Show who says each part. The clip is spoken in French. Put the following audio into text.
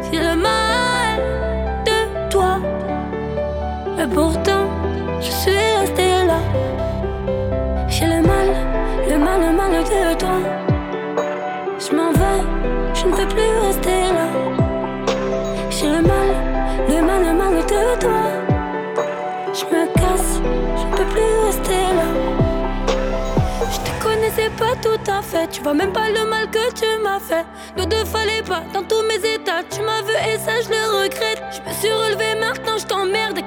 Speaker 1: J'ai le mal de toi, et pourtant je suis restée là. J'ai le mal de toi. Je m'en vais, je ne peux plus rester là. J'ai le mal de toi. Je me casse, je ne peux plus rester là. Je te connaissais pas tout à fait, tu vois même pas le mal que tu m'as fait. Nous deux fallait pas, dans tous mes états, tu m'as vu et ça je le regrette. Je me suis relevé, maintenant je t'emmerde.